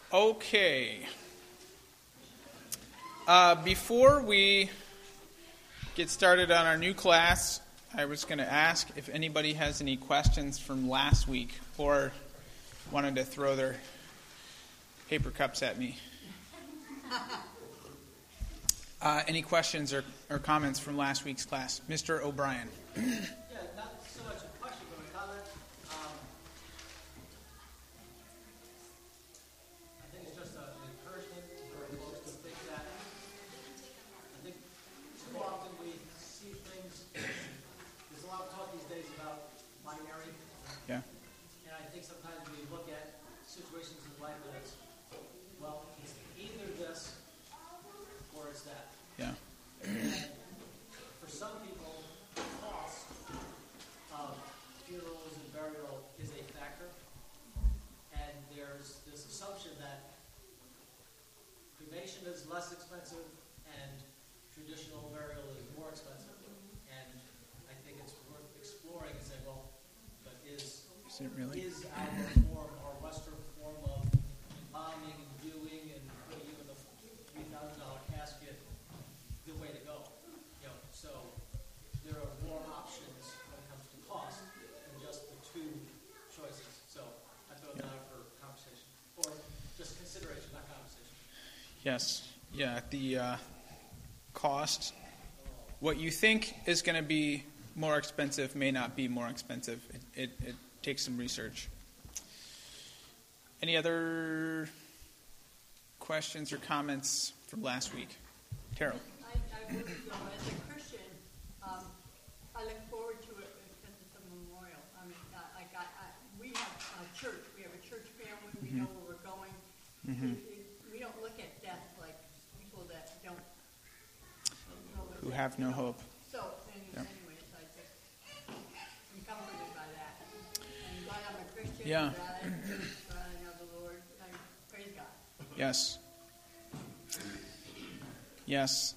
Okay. Before we get started on our new class, I was going to ask if anybody has any questions from last week or wanted to throw their paper cups at me. Any questions or comments from last week's class? Mr. O'Brien. Yeah, not so much a question, but a comment. I think it's just an encouragement for folks to think that I think too often we see things, there's a lot of talk these days about binary. Yeah. And I think sometimes we look at situations in life that it's, well, it's either this or it's that. Yeah. And for some people, the cost of funerals and burial is a factor. And there's this assumption that cremation is less expensive and traditional burial is more expensive. And I think it's worth exploring and saying, well, but is it really? Is our Western form of embalming and viewing and putting you in the $3,000 casket the way to go? So there are more options when it comes to cost than just the two choices. So I throw that out for conversation, or just consideration, not conversation. Yes. Yeah. The cost. What you think is going to be more expensive may not be more expensive. It takes some research. Any other questions or comments from last week? Terrell. I would, as a Christian, I look forward to it because it's a memorial. I mean, we have a church. We have a church family. We know where we're going. We don't look at death like people that don't know Who have no hope. So, anyways, I'm comforted by that. And glad I'm a Christian. Yeah. Glad I know the Lord. Praise God. Yes. Yes.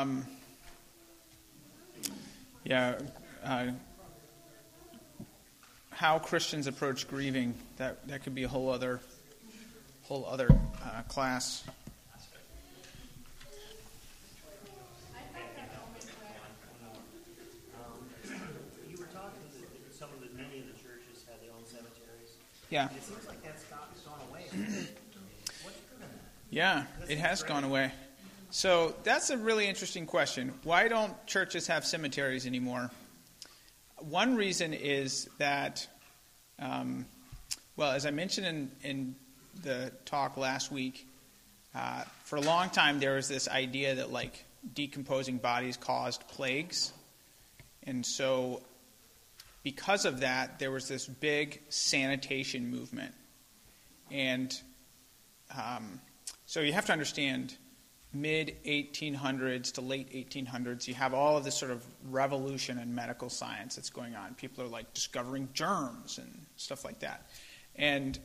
How Christians approach grieving, that could be a whole other class. You were talking that many of the churches had their own cemeteries. Yeah. It seems like that's gone away. What's driven that? Yeah, it has gone away. So that's a really interesting question. Why don't churches have cemeteries anymore? One reason is that, as I mentioned in the talk last week, for a long time there was this idea that decomposing bodies caused plagues. And so because of that, there was this big sanitation movement. And so you have to understand, mid-1800s to late 1800s, you have all of this sort of revolution in medical science that's going on. People are discovering germs and stuff like that. And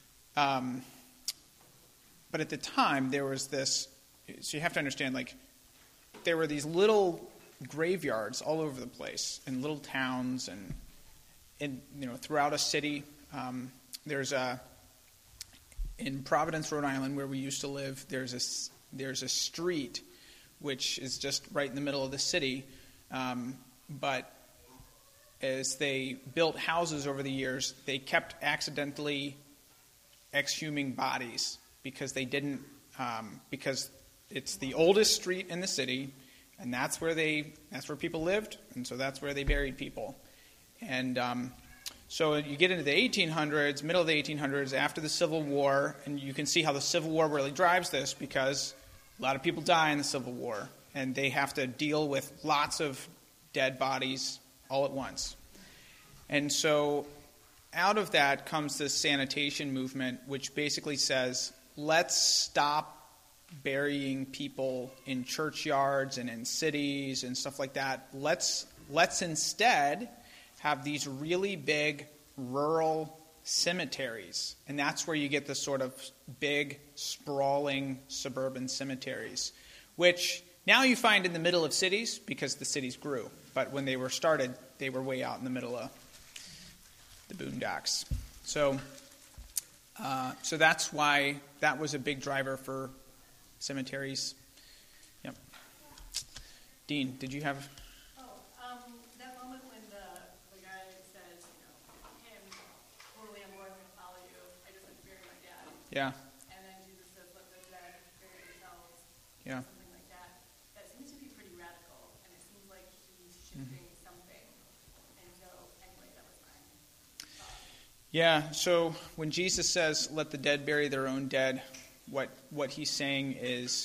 but at the time there was this. So you have to understand, there were these little graveyards all over the place in little towns and throughout a city. There's in Providence, Rhode Island, where we used to live. There's a street which is just right in the middle of the city, but as they built houses over the years, they kept accidentally exhuming bodies because they didn't, because it's the oldest street in the city, and that's where people lived, and so that's where they buried people. And so you get into the 1800s, middle of the 1800s, after the Civil War, and you can see how the Civil War really drives this because a lot of people die in the Civil War, and they have to deal with lots of dead bodies all at once. And so out of that comes this sanitation movement, which basically says, let's stop burying people in churchyards and in cities and stuff like that. Let's instead have these really big rural cemeteries. And that's where you get the sort of big, sprawling suburban cemeteries, which now you find in the middle of cities because the cities grew. But when they were started, they were way out in the middle of the boondocks. So So that's why that was a big driver for cemeteries. Yep. Dean, did you have? That moment when the guy says, hey, I'm totally on board, I'm going to follow you. I just have to bury my dad. Yeah. And then Jesus says, let the dead bury themselves. Yeah. Something like that. That seems to be pretty radical, and it seems like he's shifting something. And so, anyway, that was my thought. Yeah, so when Jesus says, let the dead bury their own dead, what he's saying is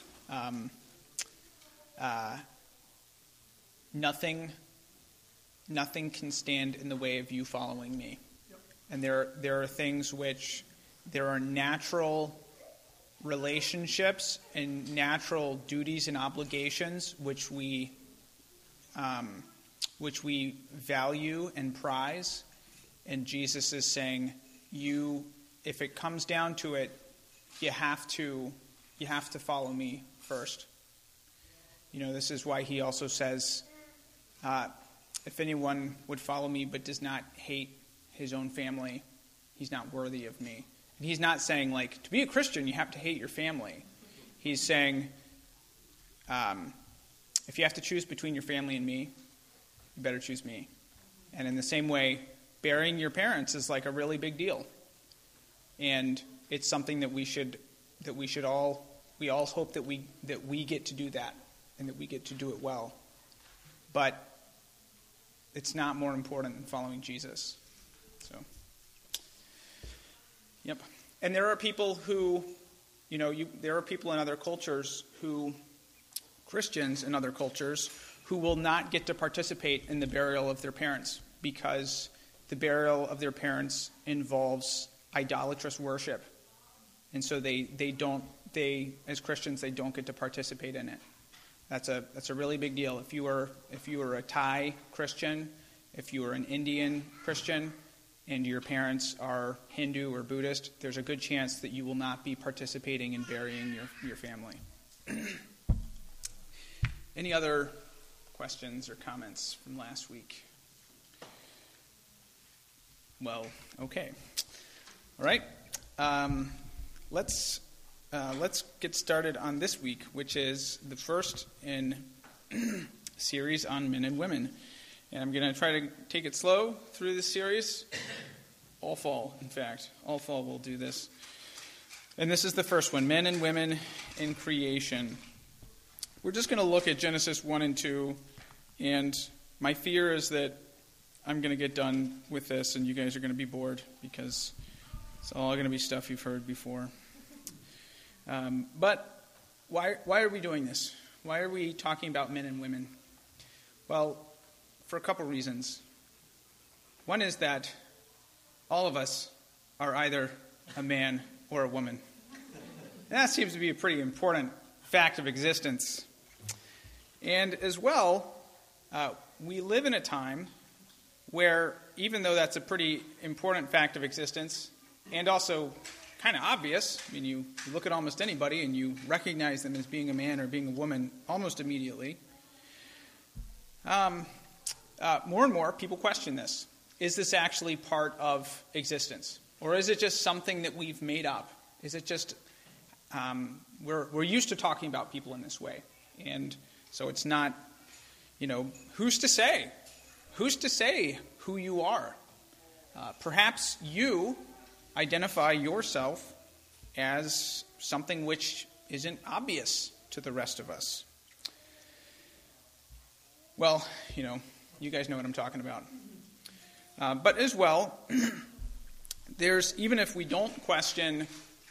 nothing can stand in the way of you following me. Yep. And there are things which, there are natural relationships and natural duties and obligations which we value and prize. And Jesus is saying, if it comes down to it, you have to follow me first. This is why he also says, if anyone would follow me but does not hate his own family, he's not worthy of me. And he's not saying, to be a Christian, you have to hate your family. He's saying, if you have to choose between your family and me, you better choose me. And in the same way, burying your parents is a really big deal. And it's something that we all hope that we get to do that and that we get to do it well. But it's not more important than following Jesus. So, yep. And there are people who, there are people in other cultures Christians in other cultures, who will not get to participate in the burial of their parents because the burial of their parents involves idolatrous worship. And so they as Christians, they don't get to participate in it. That's a really big deal. If you were a Thai Christian, if you were an Indian Christian, and your parents are Hindu or Buddhist, there's a good chance that you will not be participating in burying your family. Any other questions or comments from last week? Well, okay. All right. Let's get started on this week, which is the first in series on men and women. And I'm going to try to take it slow through this series. All fall, in fact. All fall we'll do this. And this is the first one, men and women in creation. We're just going to look at Genesis 1 and 2. And my fear is that I'm going to get done with this and you guys are going to be bored because it's all going to be stuff you've heard before. But why are we doing this? Why are we talking about men and women? Well, for a couple reasons. One is that all of us are either a man or a woman. And that seems to be a pretty important fact of existence. And as well, we live in a time where, even though that's a pretty important fact of existence, and also kind of obvious, you look at almost anybody and you recognize them as being a man or being a woman almost immediately, more and more people question this. Is this actually part of existence? Or is it just something that we've made up? Is it just, we're used to talking about people in this way. And so it's not, who's to say? Who's to say who you are? Perhaps you identify yourself as something which isn't obvious to the rest of us. Well, you guys know what I'm talking about. But as well, even if we don't question,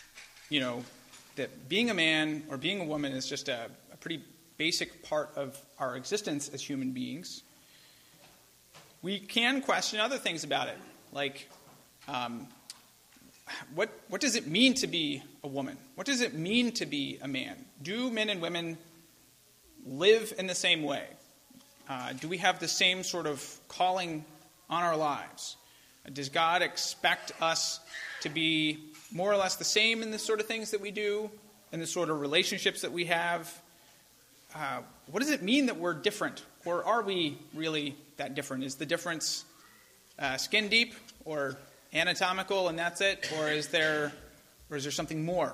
that being a man or being a woman is just a pretty basic part of our existence as human beings, we can question other things about it, like what does it mean to be a woman? What does it mean to be a man? Do men and women live in the same way? Do we have the same sort of calling on our lives? Does God expect us to be more or less the same in the sort of things that we do, and the sort of relationships that we have? What does it mean that we're different? Or are we really that different? Is the difference skin deep, or anatomical and that's it, or is there something more?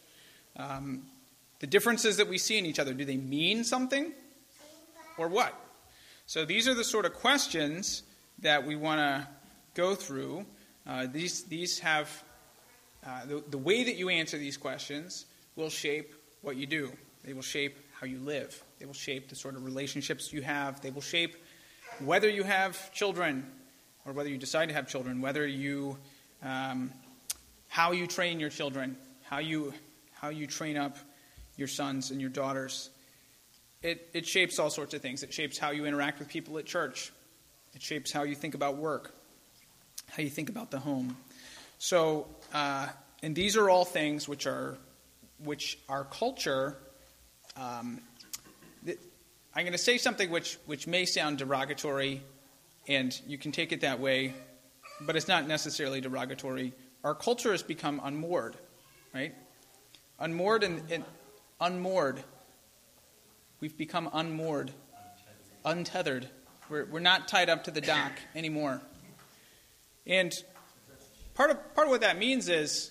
The differences that we see in each other, do they mean something or what? So these are the sort of questions that we want to go through. These have the way that you answer these questions will shape what you do. They will shape how you live. They will shape the sort of relationships you have. They will shape whether you have children or whether you decide to have children, whether you, how you train your children, how you train up your sons and your daughters. It shapes all sorts of things. It shapes how you interact with people at church. It shapes how you think about work, how you think about the home. So, and these are all things which our culture. I'm going to say something which may sound derogatory, and you can take it that way, but it's not necessarily derogatory. Our culture has become unmoored, right? Unmoored and unmoored. We've become unmoored, untethered. We're not tied up to the dock anymore. And part of what that means is,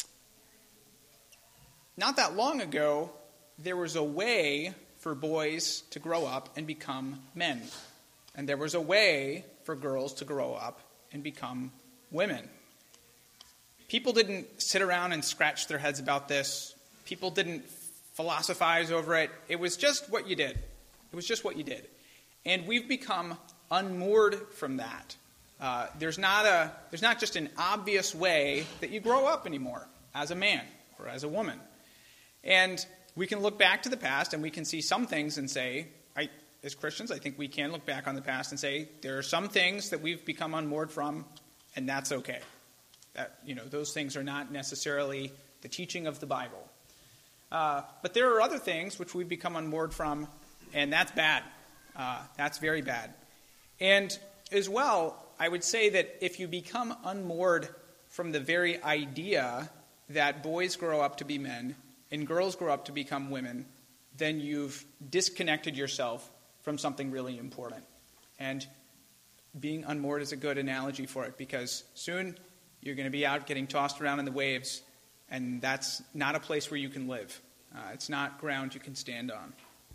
not that long ago, there was a way for boys to grow up and become men. And there was a way for girls to grow up and become women. People didn't sit around and scratch their heads about this. People didn't philosophize over it. It was just what you did. It was just what you did. And we've become unmoored from that. There's not just an obvious way that you grow up anymore as a man or as a woman. And we can look back to the past and we can see some things and say, as Christians, I think we can look back on the past and say, there are some things that we've become unmoored from, and that's okay. Those things are not necessarily the teaching of the Bible. But there are other things which we've become unmoored from, and that's bad. That's very bad. And as well, I would say that if you become unmoored from the very idea that boys grow up to be men and girls grow up to become women, then you've disconnected yourself from something really important. And being unmoored is a good analogy for it, because soon you're going to be out getting tossed around in the waves, and that's not a place where you can live. It's not ground you can stand on.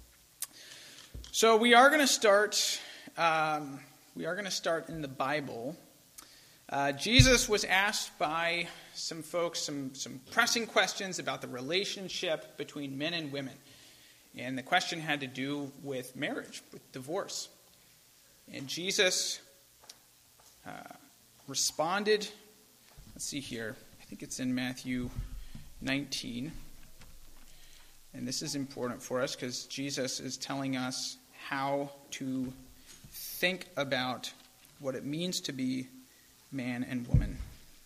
So we are going to start. We are going to start in the Bible. Jesus was asked by some folks some pressing questions about the relationship between men and women. And the question had to do with marriage, with divorce. And Jesus responded. Let's see here. I think it's in Matthew 19. And this is important for us because Jesus is telling us how to think about what it means to be man and woman.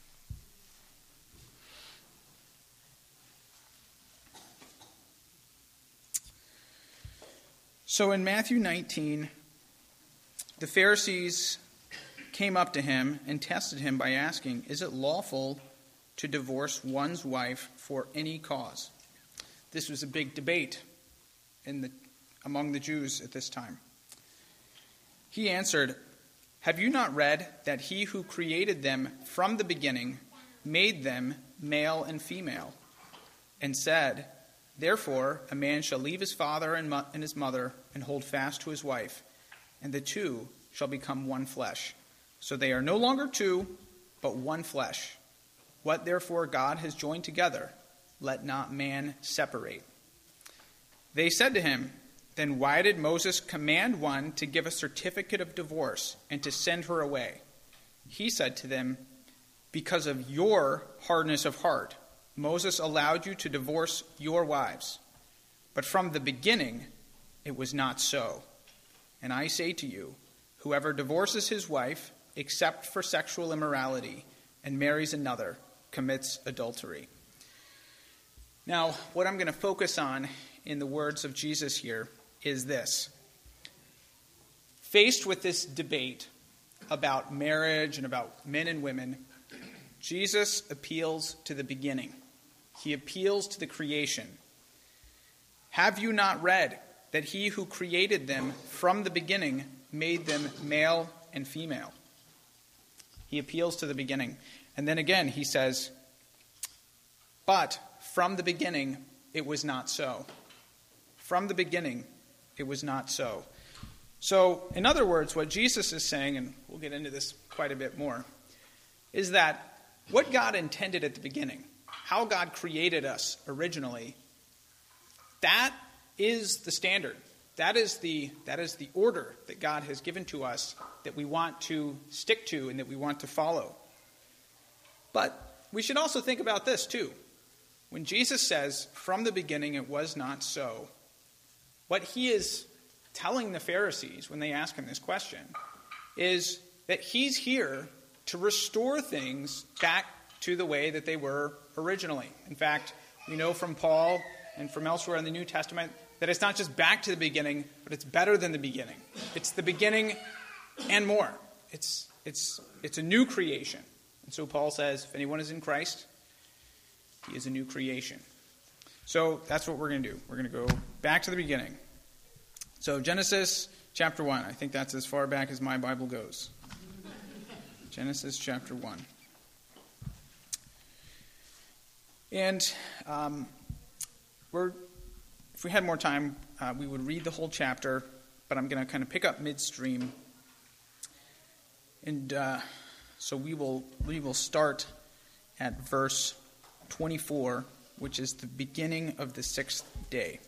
So in Matthew 19, the Pharisees came up to him and tested him by asking, "Is it lawful to divorce one's wife for any cause?" This was a big debate among the Jews at this time. He answered, "Have you not read that he who created them from the beginning made them male and female, and said, 'Therefore a man shall leave his father and his mother and hold fast to his wife, and the two shall become one flesh. So they are no longer two, but one flesh. What therefore God has joined together, let not man separate.' They said to him, 'Then why did Moses command one to give a certificate of divorce and to send her away?' He said to them, 'Because of your hardness of heart, Moses allowed you to divorce your wives. But from the beginning, it was not so. And I say to you, whoever divorces his wife, except for sexual immorality, and marries another, commits adultery.'" Now, what I'm going to focus on in the words of Jesus here is this. Faced with this debate about marriage and about men and women, Jesus appeals to the beginning. He appeals to the creation. "Have you not read that he who created them from the beginning made them male and female?" He appeals to the beginning. And then again he says, but from the beginning it was not so. From the beginning it was not so. So, in other words, what Jesus is saying, and we'll get into this quite a bit more, is that what God intended at the beginning, how God created us originally, that is the standard. That is the order that God has given to us that we want to stick to and that we want to follow. But we should also think about this too. When Jesus says, from the beginning it was not so, what he is telling the Pharisees when they ask him this question is that he's here to restore things back to the way that they were originally. In fact, we know from Paul and from elsewhere in the New Testament that it's not just back to the beginning, but it's better than the beginning. It's the beginning and more. It's a new creation. And so Paul says, if anyone is in Christ, he is a new creation. So that's what we're going to do. We're going to go back to the beginning. So Genesis chapter 1. I think that's as far back as my Bible goes. Genesis chapter 1. And if we had more time, we would read the whole chapter, but I'm going to kind of pick up midstream. And so we will start at verse 24, which is the beginning of the 6th day.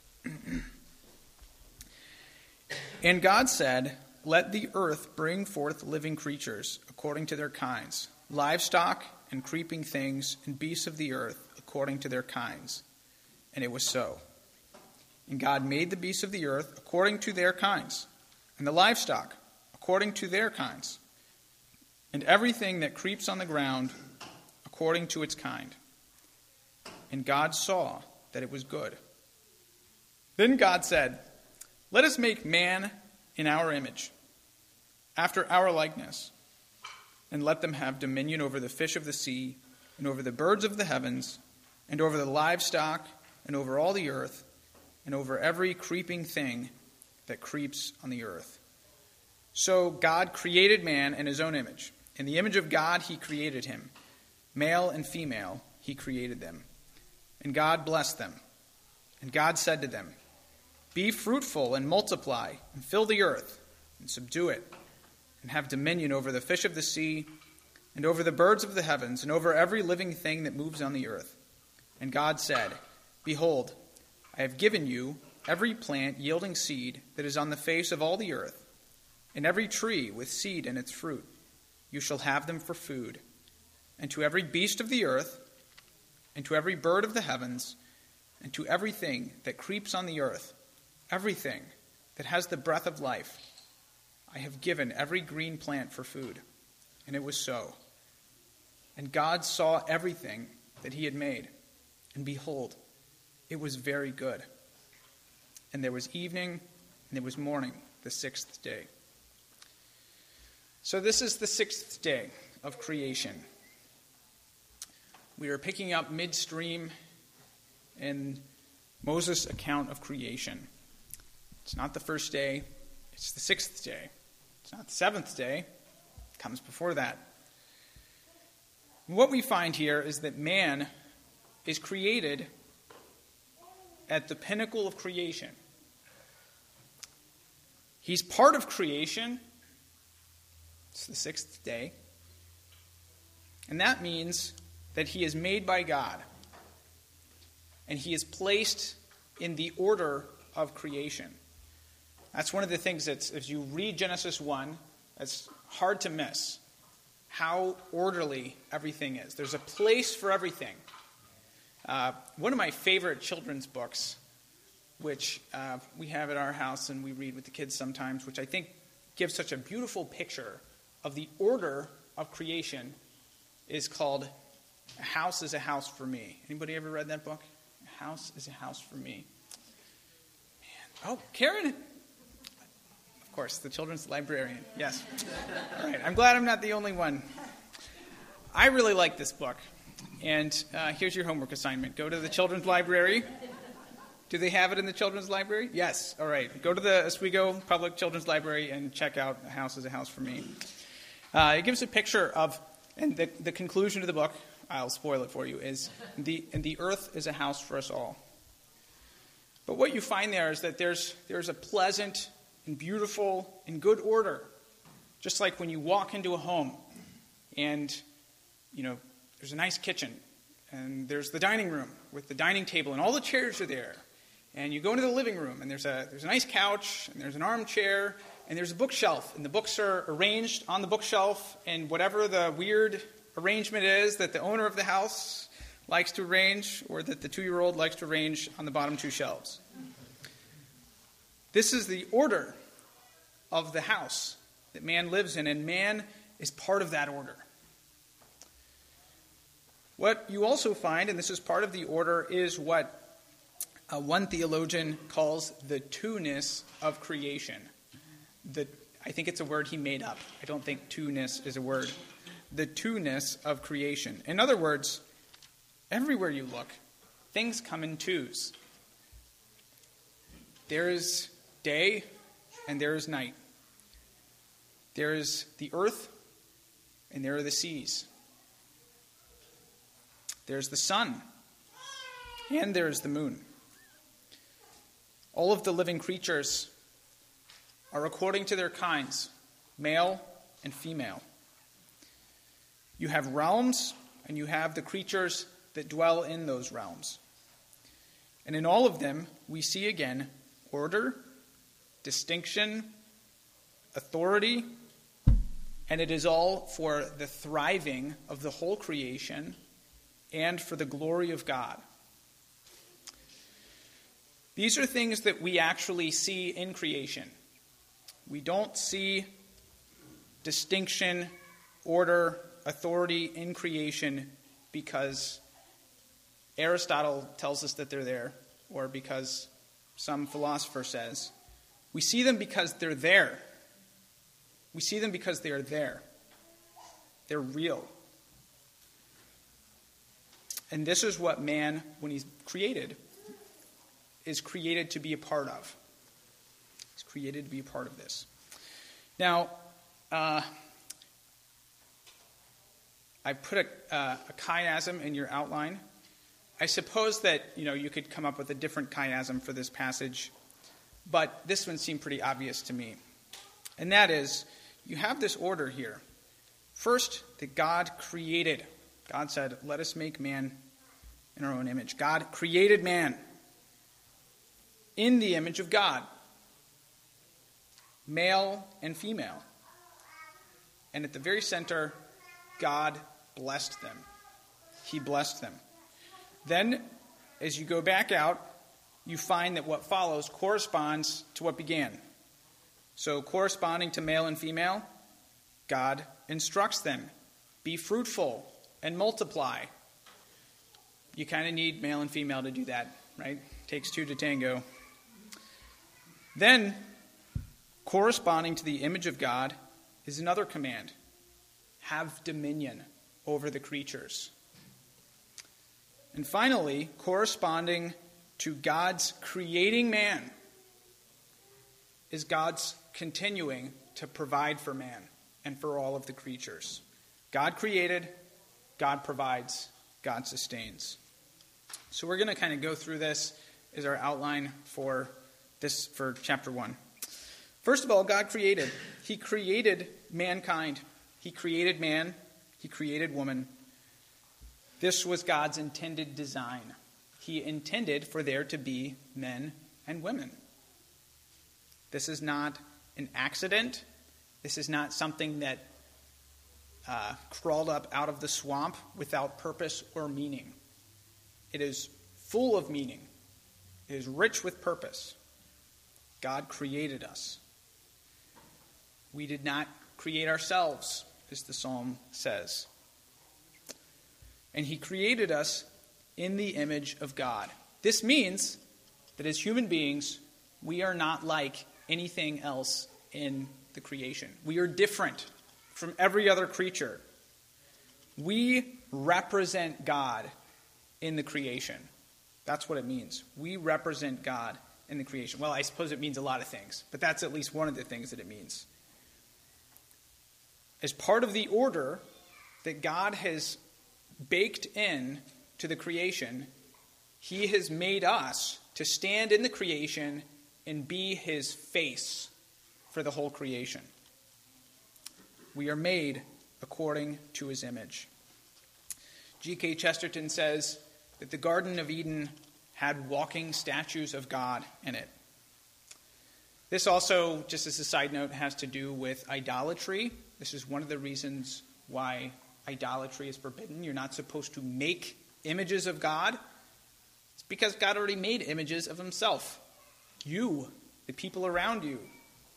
And God said, let the earth bring forth living creatures according to their kinds, livestock and creeping things and beasts of the earth according to their kinds. And it was so. And God made the beasts of the earth according to their kinds, and the livestock according to their kinds, and everything that creeps on the ground according to its kind. And God saw that it was good. Then God said, let us make man in our image, after our likeness, and let them have dominion over the fish of the sea, and over the birds of the heavens, and over the livestock, and over all the earth, and over every creeping thing that creeps on the earth. So God created man in his own image. In the image of God he created him. Male and female he created them. And God blessed them. And God said to them, be fruitful and multiply, and fill the earth, and subdue it, and have dominion over the fish of the sea, and over the birds of the heavens, and over every living thing that moves on the earth. And God said, behold, I have given you every plant yielding seed that is on the face of all the earth, and every tree with seed in its fruit. You shall have them for food. And to every beast of the earth, and to every bird of the heavens, and to everything that creeps on the earth, everything that has the breath of life, I have given every green plant for food. And it was so. And God saw everything that he had made, and behold, it was very good. And there was evening, and there was morning, the 6th day. So this is the 6th day of creation. We are picking up midstream in Moses' account of creation. It's not the first day, it's the 6th day. It's not the 7th day, it comes before that. What we find here is that man is created at the pinnacle of creation. He's part of creation. It's the 6th day. And that means that he is made by God. And he is placed in the order of creation. That's one of the things that, as you read Genesis 1, that's hard to miss. How orderly everything is. There's a place for everything. One of my favorite children's books, which we have at our house and we read with the kids sometimes, which I think gives such a beautiful picture of the order of creation, is called A House is a House for Me. Anybody ever read that book? A House is a House for Me. Man. Oh, Karen. Of course, the children's librarian. Yes. All right. I'm glad I'm not the only one. I really like this book. And here's your homework assignment. Go to the children's library. Do they have it in the children's library? Yes. All right. Go to the Oswego Public Children's Library and check out A House is a House for Me. It gives a picture of And the conclusion of the book, I'll spoil it for you, is the earth is a house for us all. But what you find there is that there's a pleasant and beautiful and good order. Just like when you walk into a home and, there's a nice kitchen and there's the dining room with the dining table and all the chairs are there. And you go into the living room and there's a nice couch and there's an armchair and there's a bookshelf and the books are arranged on the bookshelf, and whatever the weird arrangement is that the owner of the house likes to arrange, or that the 2-year-old likes to arrange on the bottom 2 shelves. This is the order of the house that man lives in, and man is part of that order. What you also find, and this is part of the order, is what one theologian calls the two-ness of creation. I think it's a word he made up. I don't think two-ness is a word. The two-ness of creation. In other words, everywhere you look, things come in twos. There is day and there is night. There is the earth and there are the seas. There's the sun and there is the moon. All of the living creatures are according to their kinds, male and female. You have realms, and you have the creatures that dwell in those realms. And in all of them, we see again order, distinction, authority, and it is all for the thriving of the whole creation and for the glory of God. These are things that we actually see in creation. We don't see distinction, order, authority in creation because Aristotle tells us that they're there, or because some philosopher says. We see them because they're there. We see them because they are there. They're real. And this is what man, when he's created, is created to be a part of. He's created to be a part of this. Now, I put a chiasm in your outline. I suppose that, you could come up with a different chiasm for this passage, but this one seemed pretty obvious to me. And that is, you have this order here. First, that God created. God said, let us make man in our own image. God created man in the image of God, male and female. And at the very center, God blessed them. He blessed them. Then, as you go back out, you find that what follows corresponds to what began. So, corresponding to male and female, God instructs them. Be fruitful and multiply. You kind of need male and female to do that, right? Takes 2 to tango. Then, corresponding to the image of God is another command. Have dominion over the creatures. And finally, corresponding to God's creating man is God's continuing to provide for man and for all of the creatures. God created, God provides, God sustains. So we're going to kind of go through this as our outline for chapter 1. First of all, God created. He created mankind. He created man. He created woman. This was God's intended design. He intended for there to be men and women. This is not an accident. This is not something that crawled up out of the swamp without purpose or meaning. It is full of meaning. It is rich with purpose. God created us. We did not create ourselves, as the psalm says. And he created us in the image of God. This means that as human beings, we are not like anything else in the creation. We are different from every other creature. We represent God in the creation. That's what it means. We represent God in the creation. Well, I suppose it means a lot of things, but that's at least one of the things that it means. As part of the order, that God has baked in to the creation. He has made us to stand in the creation and be his face for the whole creation. We are made according to his image. G.K. Chesterton says that the Garden of Eden had walking statues of God in it. This also, just as a side note, has to do with idolatry. This is one of the reasons why idolatry is forbidden. You're not supposed to make images of God. It's because God already made images of himself. You, the people around you.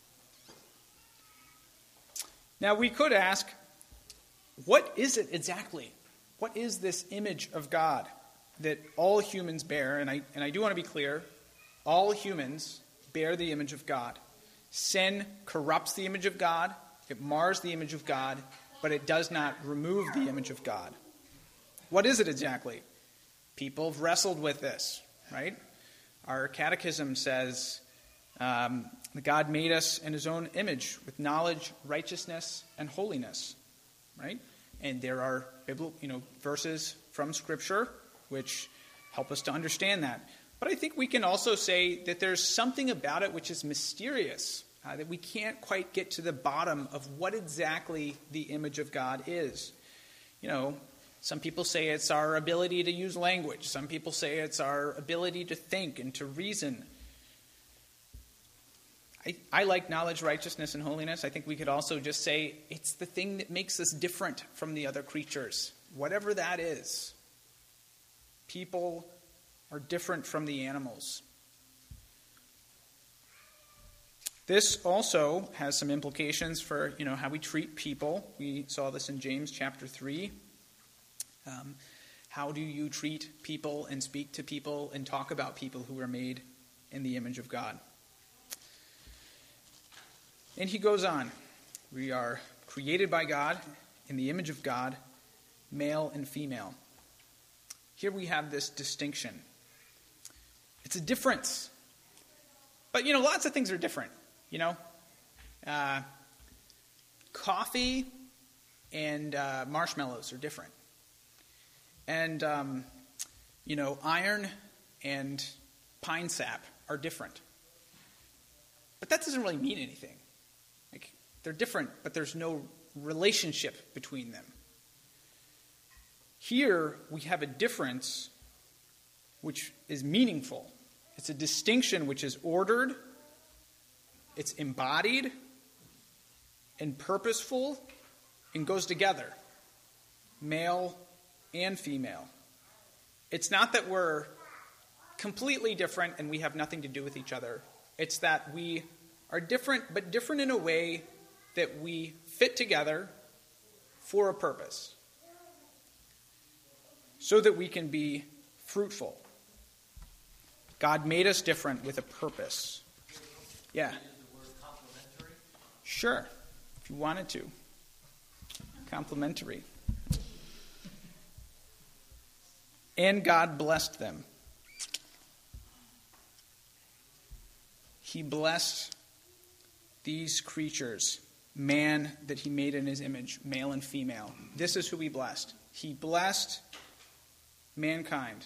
Now we could ask, what is it exactly? What is this image of God that all humans bear? And I do want to be clear, all humans bear the image of God. Sin corrupts the image of God, it mars the image of God, but it does not remove the image of God. What is it exactly? People have wrestled with this, right? Our catechism says that God made us in his own image with knowledge, righteousness, and holiness, right? And there are verses from Scripture which help us to understand that. But I think we can also say that there's something about it which is mysterious, that we can't quite get to the bottom of what exactly the image of God is. Some people say it's our ability to use language. Some people say it's our ability to think and to reason. I like knowledge, righteousness, and holiness. I think we could also just say it's the thing that makes us different from the other creatures. Whatever that is. People are different from the animals. This also has some implications for, how we treat people. We saw this in James chapter 3. How do you treat people and speak to people and talk about people who are made in the image of God? And he goes on. We are created by God in the image of God, male and female. Here we have this distinction. It's a difference. But, lots of things are different, Coffee and marshmallows are different. And, iron and pine sap are different. But that doesn't really mean anything. They're different, but there's no relationship between them. Here, we have a difference which is meaningful. It's a distinction which is ordered, it's embodied, and purposeful, and goes together. Male and female. It's not that we're completely different and we have nothing to do with each other. It's that we are different, but different in a way that we fit together for a purpose. So that we can be fruitful. God made us different with a purpose. Yeah. Use the word complementary. Sure, if you wanted to. Complementary. And God blessed them. He blessed these creatures, man that he made in his image, male and female. This is who he blessed. He blessed mankind.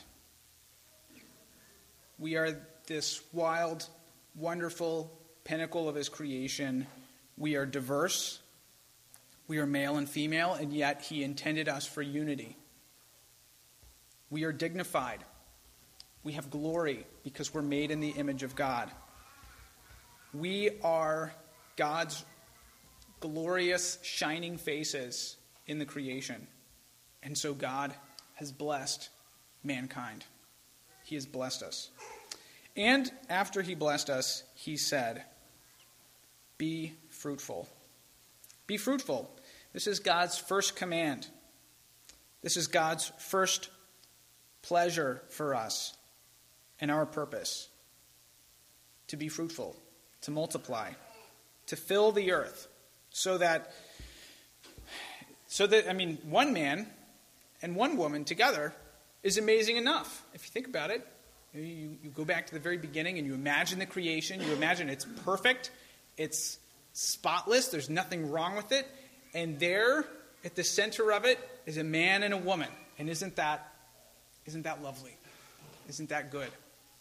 We are this wild, wonderful pinnacle of his creation. We are diverse. We are male and female, and yet he intended us for unity. We are dignified. We have glory because we're made in the image of God. We are God's glorious, shining faces in the creation. And so God has blessed mankind. He has blessed us. And after he blessed us, he said, be fruitful. Be fruitful. This is God's first command. This is God's first pleasure for us and our purpose. To be fruitful, to multiply, to fill the earth. So that one man and one woman together is amazing enough. If you think about it, you go back to the very beginning and you imagine the creation. You imagine it's perfect. It's spotless. There's nothing wrong with it. And there, at the center of it, as a man and a woman. And isn't that lovely? Isn't that good?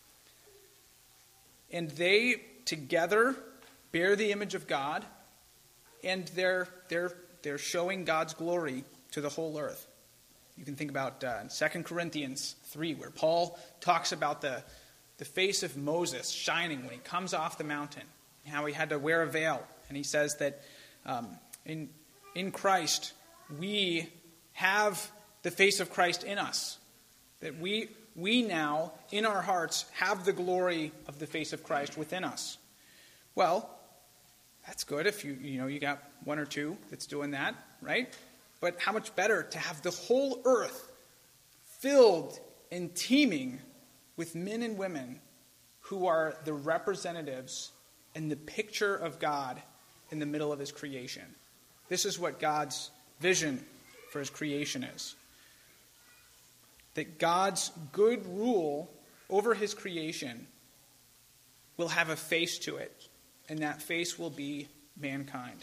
And they together bear the image of God, and they're showing God's glory to the whole earth. You can think about 2 Corinthians 3, where Paul talks about the face of Moses shining when he comes off the mountain, how he had to wear a veil. And he says that in Christ, we have the face of Christ in us. That we now, in our hearts, have the glory of the face of Christ within us. Well, that's good if you got one or two that's doing that, right? But how much better to have the whole earth filled and teeming with men and women who are the representatives and the picture of God in the middle of his creation. This is what God's vision for his creation is. That God's good rule over his creation will have a face to it, and that face will be mankind.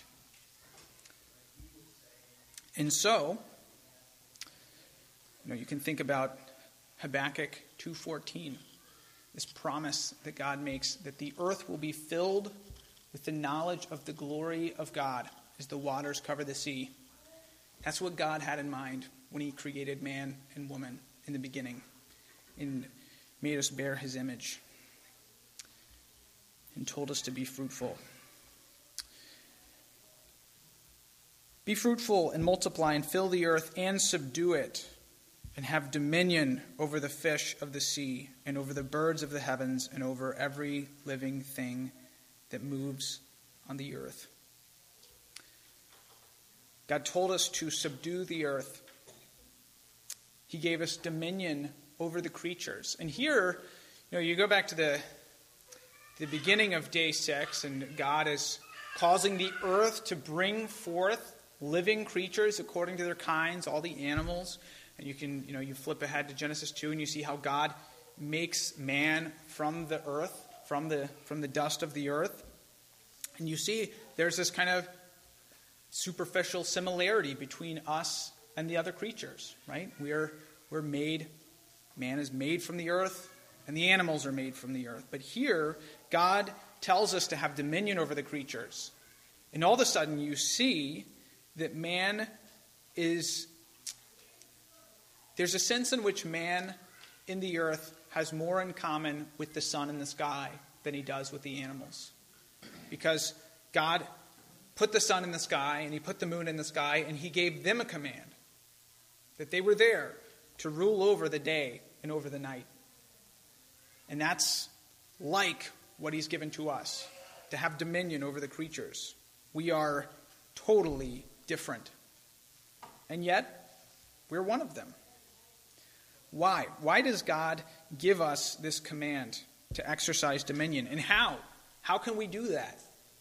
And so, you can think about Habakkuk 2:14, this promise that God makes that the earth will be filled with the knowledge of the glory of God as the waters cover the sea. That's what God had in mind when he created man and woman in the beginning and made us bear his image and told us to be fruitful. Be fruitful and multiply and fill the earth and subdue it, and have dominion over the fish of the sea and over the birds of the heavens and over every living thing that moves on the earth. God told us to subdue the earth. He gave us dominion over the creatures. And here, you go back to the beginning of day 6, and God is causing the earth to bring forth living creatures according to their kinds, all the animals. And you flip ahead to Genesis 2, and you see how God makes man from the earth, from the dust of the earth. And you see there's this kind of superficial similarity between us and the other creatures, right? We're made, man is made from the earth, and the animals are made from the earth. But here, God tells us to have dominion over the creatures. And all of a sudden you see that there's a sense in which man in the earth has more in common with the sun in the sky than he does with the animals. Because God put the sun in the sky, and he put the moon in the sky, and he gave them a command that they were there to rule over the day and over the night. And that's like what he's given to us, to have dominion over the creatures. We are totally different. And yet, we're one of them. Why? Why does God give us this command to exercise dominion? And how? How can we do that?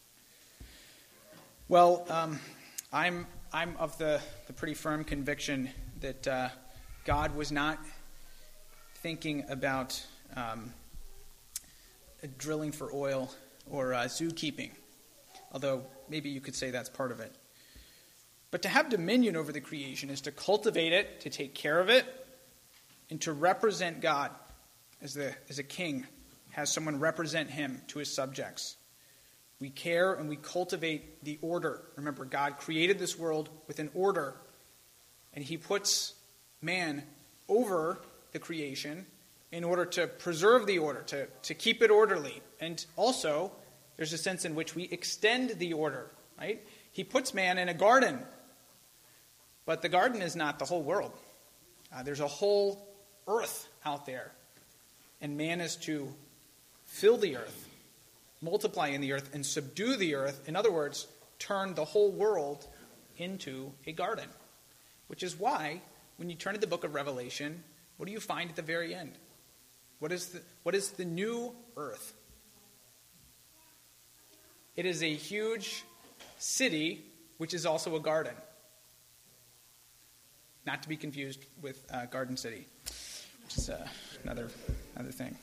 Well, I'm of the pretty firm conviction that God was not thinking about drilling for oil or zookeeping, although maybe you could say that's part of it. But to have dominion over the creation is to cultivate it, to take care of it, and to represent God as a king has someone represent him to his subjects. We care and we cultivate the order. Remember, God created this world with an order, and he puts man over the creation in order to preserve the order, to keep it orderly. And also, there's a sense in which we extend the order, right? He puts man in a garden, but the garden is not the whole world. There's a whole earth out there, and man is to fill the earth, multiply in the earth, and subdue the earth. In other words, turn the whole world into a garden. Which is why, when you turn to the book of Revelation, what do you find at the very end? What is the new earth? It is a huge city, which is also a garden. Not to be confused with Garden City, which is another thing.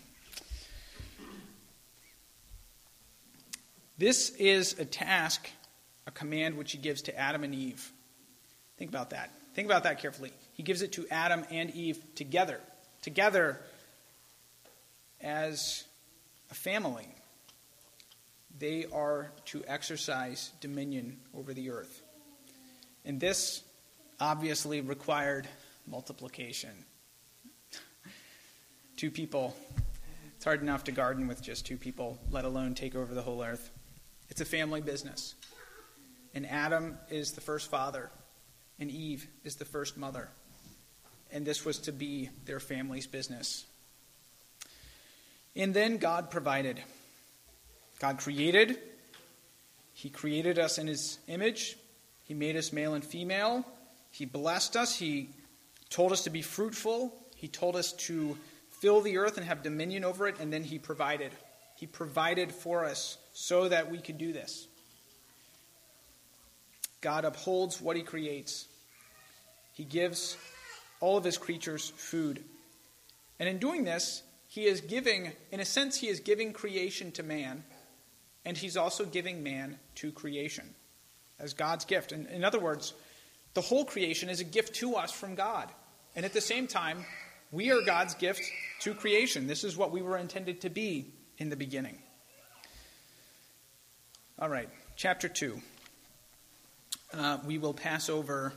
This is a task, a command which he gives to Adam and Eve. Think about that. Think about that carefully. He gives it to Adam and Eve together as a family. They are to exercise dominion over the earth. And this obviously required multiplication. 2 people. It's hard enough to garden with just 2 people, let alone take over the whole earth. It's a family business. And Adam is the first father, and Eve is the first mother. And this was to be their family's business. And then God provided. God created. He created us in his image. He made us male and female. He blessed us. He told us to be fruitful. He told us to fill the earth and have dominion over it. And then he provided. He provided for us so that we could do this. God upholds what he creates. He gives all of his creatures food. And in doing this, he is giving creation to man, and he's also giving man to creation as God's gift. And in other words, the whole creation is a gift to us from God. And at the same time, we are God's gift to creation. This is what we were intended to be in the beginning. All right, chapter 2. We will pass over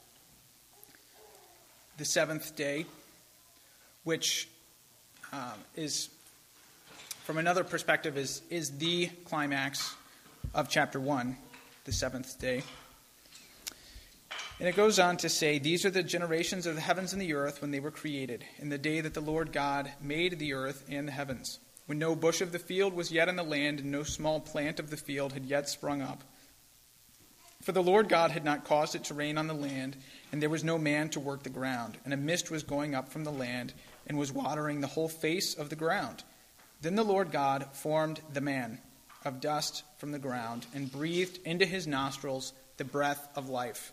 the 7th day, which is, from another perspective, is the climax of chapter 1, the 7th day. And it goes on to say, "These are the generations of the heavens and the earth when they were created, in the day that the Lord God made the earth and the heavens, when no bush of the field was yet in the land, and no small plant of the field had yet sprung up. For the Lord God had not caused it to rain on the land, and there was no man to work the ground, and a mist was going up from the land, and was watering the whole face of the ground. Then the Lord God formed the man of dust from the ground, and breathed into his nostrils the breath of life.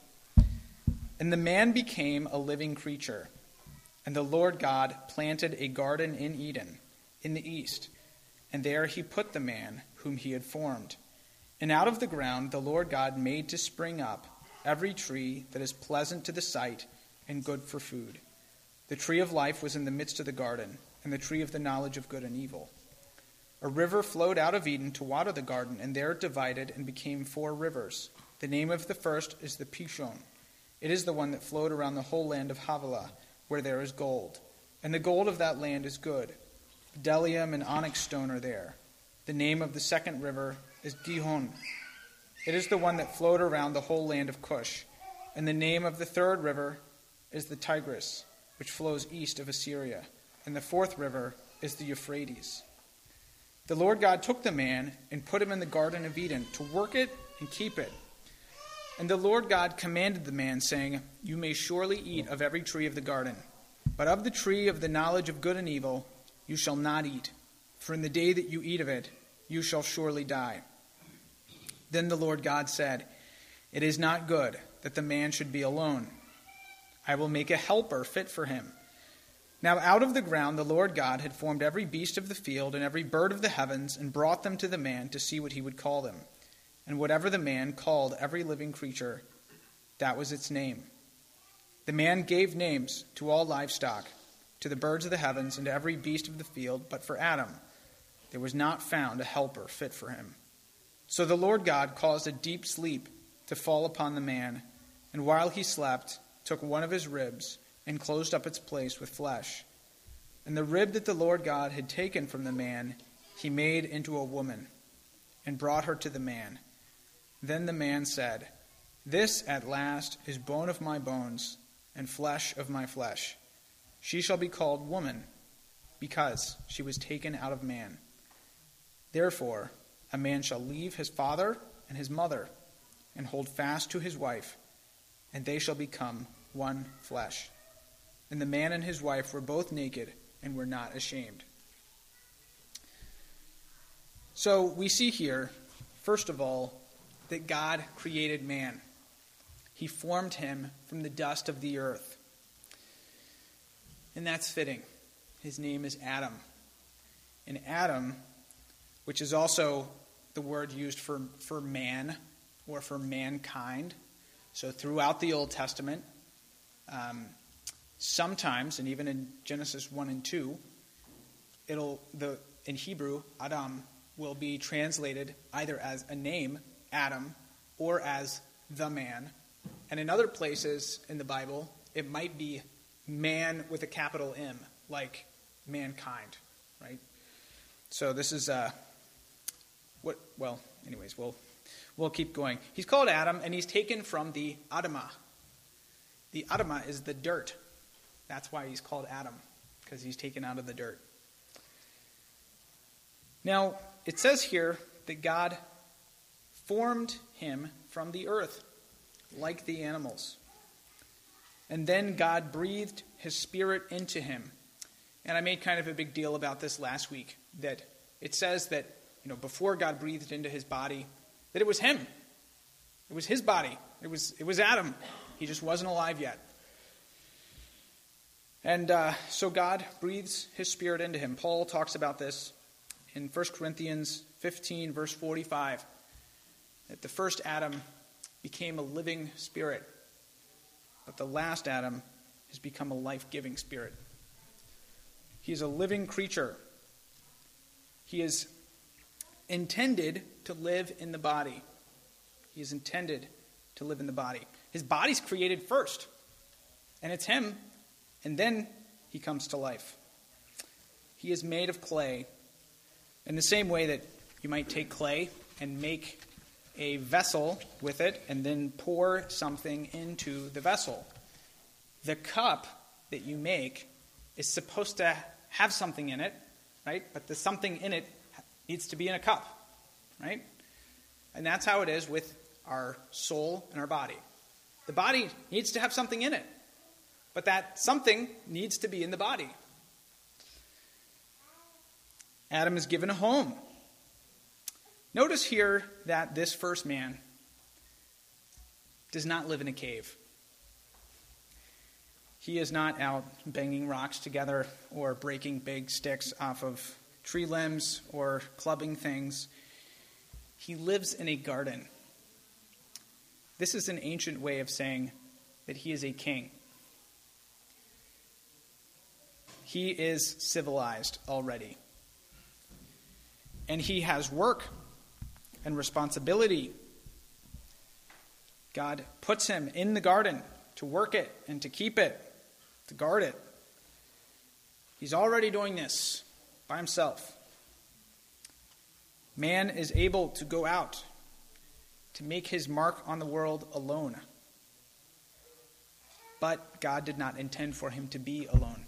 And the man became a living creature. And the Lord God planted a garden in Eden, in the east, and there he put the man whom he had formed. And out of the ground the Lord God made to spring up every tree that is pleasant to the sight and good for food. The tree of life was in the midst of the garden, and the tree of the knowledge of good and evil. A river flowed out of Eden to water the garden, and there it divided and became 4 rivers. The name of the first is the Pishon. It is the one that flowed around the whole land of Havilah, where there is gold. And the gold of that land is good. Bdellium and onyx stone are there. The name of the second river is Gihon. It is the one that flowed around the whole land of Cush. And the name of the third river is the Tigris, which flows east of Assyria. And the 4th river is the Euphrates. The Lord God took the man and put him in the Garden of Eden to work it and keep it. And the Lord God commanded the man, saying, You may surely eat of every tree of the garden, but of the tree of the knowledge of good and evil you shall not eat, for in the day that you eat of it you shall surely die. Then the Lord God said, It is not good that the man should be alone. I will make a helper fit for him. Now out of the ground the Lord God had formed every beast of the field and every bird of the heavens, and brought them to the man to see what he would call them. And whatever the man called every living creature, that was its name. The man gave names to all livestock, to the birds of the heavens, and to every beast of the field, but for Adam there was not found a helper fit for him. So the Lord God caused a deep sleep to fall upon the man, and while he slept, took one of his ribs and closed up its place with flesh. And the rib that the Lord God had taken from the man, he made into a woman, and brought her to the man. Then the man said, This at last is bone of my bones and flesh of my flesh. She shall be called woman, because she was taken out of man. Therefore, a man shall leave his father and his mother, and hold fast to his wife, and they shall become one flesh. And the man and his wife were both naked and were not ashamed. So we see here, first of all, that God created man. He formed him from the dust of the earth. And that's fitting. His name is Adam. And Adam, which is also the word used for man or for mankind. So throughout the Old Testament, Sometimes, and even in Genesis 1 and 2, in Hebrew, Adam will be translated either as a name, Adam, or as the man. And in other places in the Bible, it might be man with a capital M, like mankind, right? So this is we'll keep going. He's called Adam, and he's taken from the Adamah. The Adamah is the dirt. That's why he's called Adam, because he's taken out of the dirt. Now, it says here that God formed him from the earth, like the animals. And then God breathed his spirit into him. And I made kind of a big deal about this last week, that it says that, before God breathed into his body, that it was him. It was his body. It was Adam. He just wasn't alive yet. And so God breathes his spirit into him. Paul talks about this in 1 Corinthians 15, verse 45, that the first Adam became a living spirit, but the last Adam has become a life-giving spirit. He is a living creature. He is intended to live in the body. He is intended to live in the body. His body's created first, and it's him, and then he comes to life. He is made of clay, in the same way that you might take clay and make a vessel with it and then pour something into the vessel. The cup that you make is supposed to have something in it, right? But the something in it needs to be in a cup, right? And that's how it is with our soul and our body. The body needs to have something in it, but that something needs to be in the body. Adam is given a home. Notice here that this first man does not live in a cave. He is not out banging rocks together or breaking big sticks off of tree limbs or clubbing things. He lives in a garden. This is an ancient way of saying that he is a king. He is civilized already. And he has work and responsibility. God puts him in the garden to work it and to keep it, to guard it. He's already doing this by himself. Man is able to go out to make his mark on the world alone. But God did not intend for him to be alone.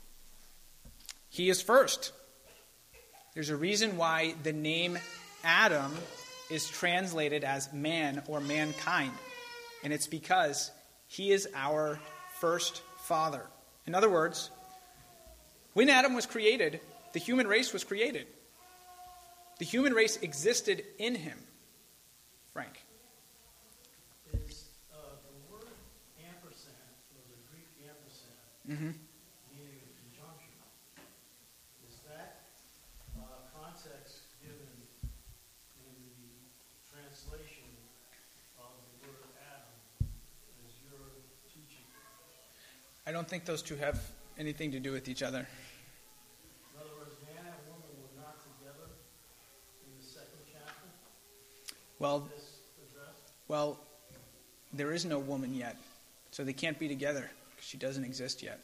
He is first. There's a reason why the name Adam is translated as man or mankind. And it's because he is our first father. In other words, when Adam was created, the human race was created. The human race existed in him. Frank. Is the word ampersand, or the Greek ampersand, meaning conjunction, is that context given in the translation of the word Adam as you're teaching? I don't think those two have anything to do with each other. In other words, man and woman were not together in the second chapter? Well, there is no woman yet, so they can't be together because she doesn't exist yet.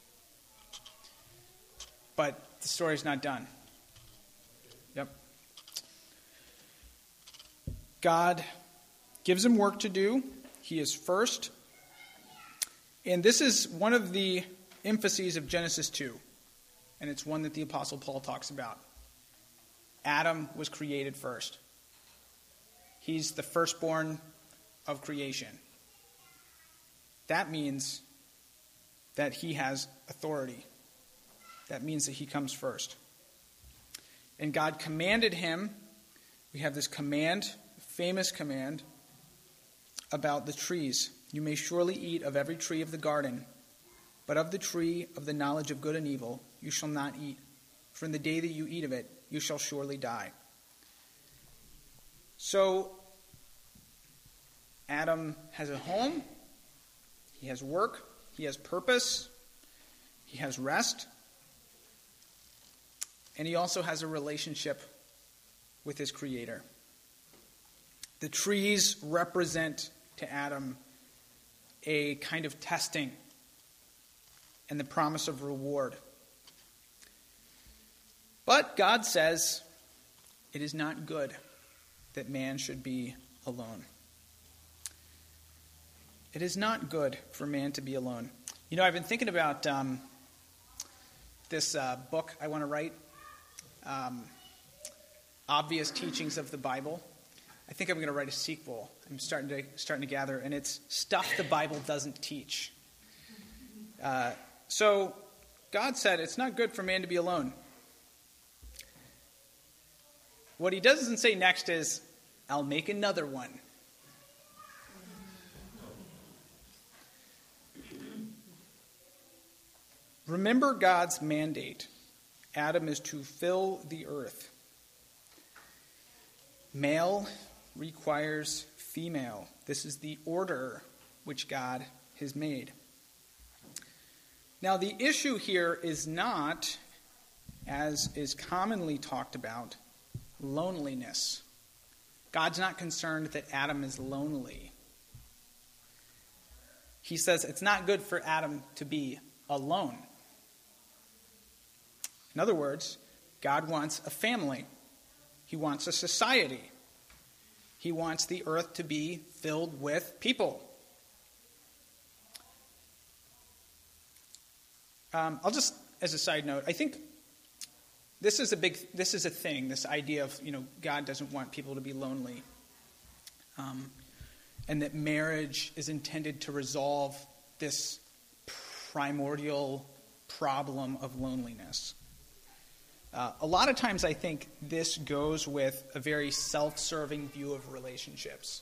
But the story's not done. Yep. God gives him work to do. He is first. And this is one of the emphases of Genesis 2. And it's one that the Apostle Paul talks about. Adam was created first. He's the firstborn of creation. That means that he has authority. That means that he comes first. And God commanded him, we have this command, famous command, about the trees. You may surely eat of every tree of the garden, but of the tree of the knowledge of good and evil you shall not eat. For in the day that you eat of it, you shall surely die. So, Adam has a home, he has work, He has purpose. He has rest. And he also has a relationship with his Creator. The trees represent to Adam a kind of testing and the promise of reward. But God says it is not good that man should be alone. It is not good for man to be alone. You know, I've been thinking about this book I want to write, Obvious Teachings of the Bible. I think I'm going to write a sequel. I'm starting to gather, and it's stuff the Bible doesn't teach. So God said it's not good for man to be alone. What he doesn't say next is, I'll make another one. Remember God's mandate. Adam is to fill the earth. Male requires female. This is the order which God has made. Now, the issue here is not, as is commonly talked about, loneliness. God's not concerned that Adam is lonely. He says it's not good for Adam to be alone. In other words, God wants a family. He wants a society. He wants the earth to be filled with people. I'll just, as a side note, I think this is a thing, this idea of, God doesn't want people to be lonely. And that marriage is intended to resolve this primordial problem of loneliness. A lot of times I think this goes with a very self-serving view of relationships.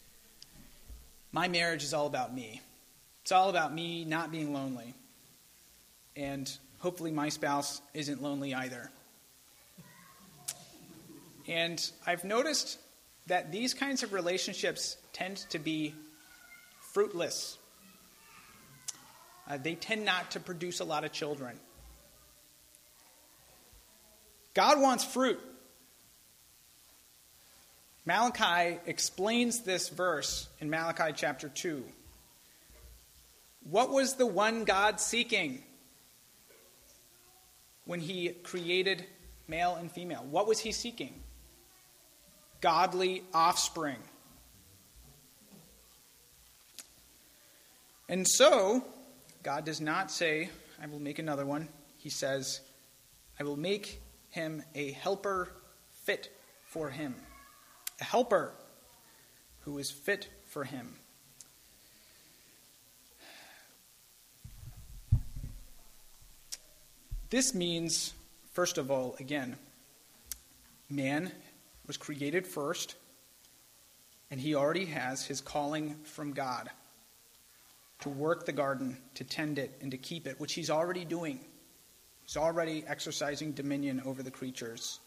My marriage is all about me. It's all about me not being lonely. And hopefully my spouse isn't lonely either. And I've noticed that these kinds of relationships tend to be fruitless. They tend not to produce a lot of children. God wants fruit. Malachi explains this verse in Malachi chapter 2. What was the one God seeking when he created male and female? What was he seeking? Godly offspring. And so, God does not say, I will make another one. He says, I will make him a helper fit for him. A helper who is fit for him. This means, first of all, again, man was created first, and he already has his calling from God to work the garden, to tend it, and to keep it, which he's already doing. He's already exercising dominion over the creatures.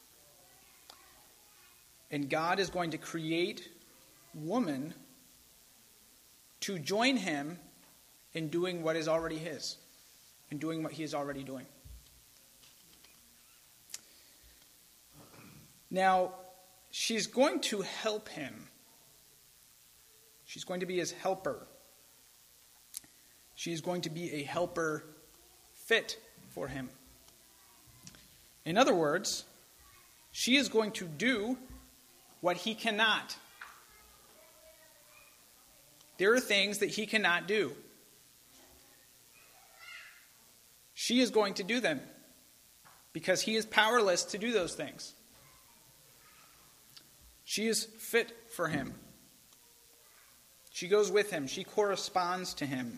And God is going to create woman to join him in doing what is already his, in doing what he is already doing. Now, she's going to help him. She's going to be his helper. She is going to be a helper fit for him. In other words, she is going to do what he cannot. There are things that he cannot do. She is going to do them because he is powerless to do those things. She is fit for him. She goes with him. She corresponds to him.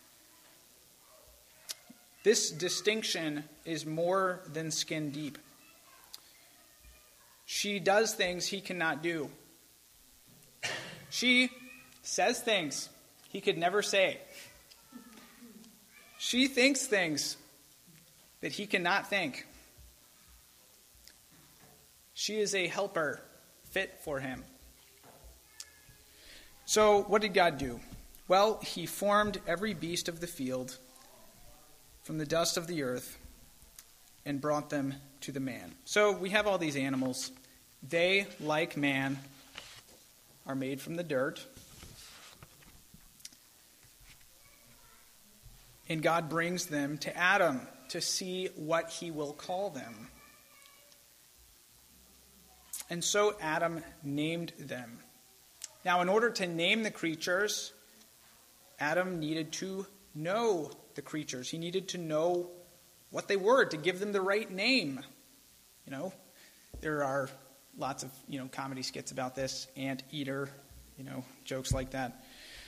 This distinction is more than skin deep. She does things he cannot do. She says things he could never say. She thinks things that he cannot think. She is a helper fit for him. So, what did God do? Well, he formed every beast of the field from the dust of the earth and brought them to the man. So we have all these animals. They, like man, are made from the dirt. And God brings them to Adam to see what he will call them. And so Adam named them. Now, in order to name the creatures, Adam needed to know the creatures. He needed to know what they were to give them the right name. There are lots of, comedy skits about this. Anteater, jokes like that.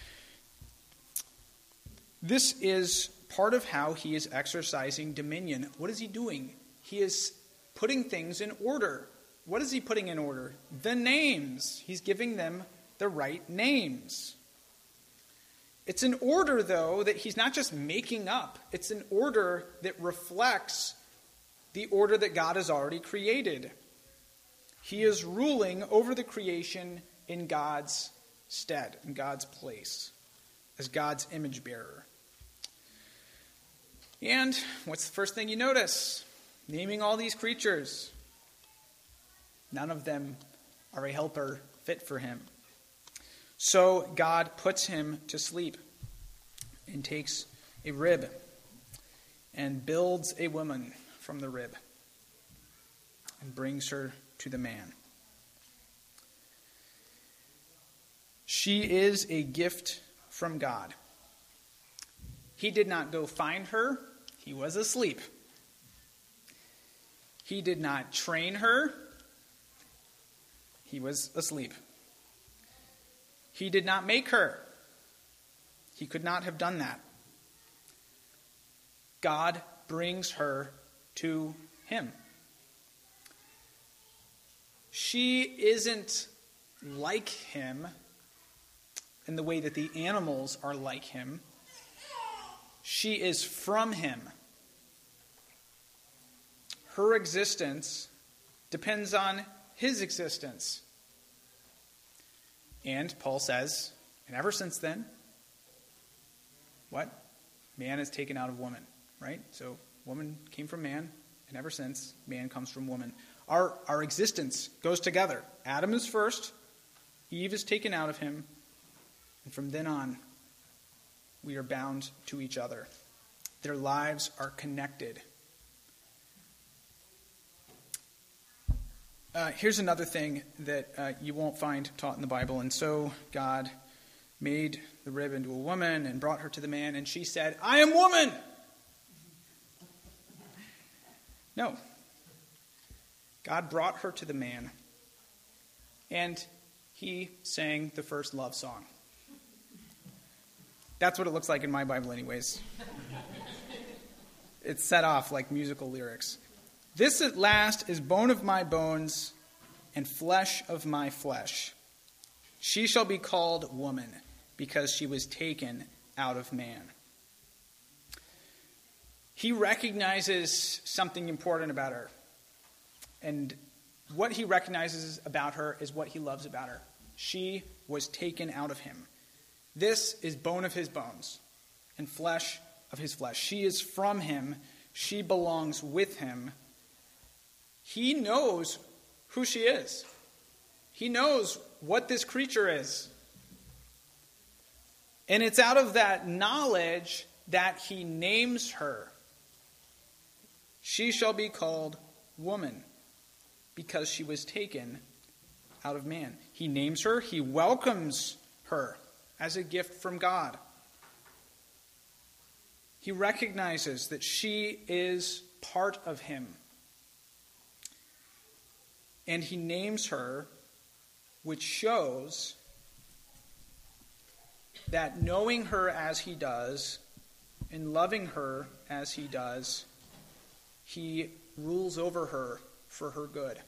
This is part of how he is exercising dominion. What is he doing? He is putting things in order. What is he putting in order? The names. He's giving them the right names. It's an order, though, that he's not just making up. It's an order that reflects the order that God has already created. He is ruling over the creation in God's stead, in God's place, as God's image bearer. And what's the first thing you notice? Naming all these creatures. None of them are a helper fit for him. So God puts him to sleep and takes a rib and builds a woman from the rib and brings her to the man. She is a gift from God. He did not go find her. He was asleep. He did not train her. He was asleep. He did not make her. He could not have done that. God brings her to him. She isn't like him in the way that the animals are like him. She is from him. Her existence depends on his existence. And Paul says, and ever since then, what? Man is taken out of woman, right? So woman came from man, and ever since, man comes from woman. Our existence goes together. Adam is first, Eve is taken out of him, and from then on, we are bound to each other. Their lives are connected. Here's another thing that you won't find taught in the Bible. And so God made the rib into a woman and brought her to the man, and she said, "I am woman." No. God brought her to the man, and he sang the first love song. That's what it looks like in my Bible anyways. It's set off like musical lyrics. "This at last is bone of my bones and flesh of my flesh. She shall be called woman because she was taken out of man." He recognizes something important about her. And what he recognizes about her is what he loves about her. She was taken out of him. This is bone of his bones and flesh of his flesh. She is from him. She belongs with him. He knows who she is. He knows what this creature is. And it's out of that knowledge that he names her. She shall be called woman because she was taken out of man. He names her. He welcomes her as a gift from God. He recognizes that she is part of him. And he names her, which shows that knowing her as he does and loving her as he does, he rules over her for her good.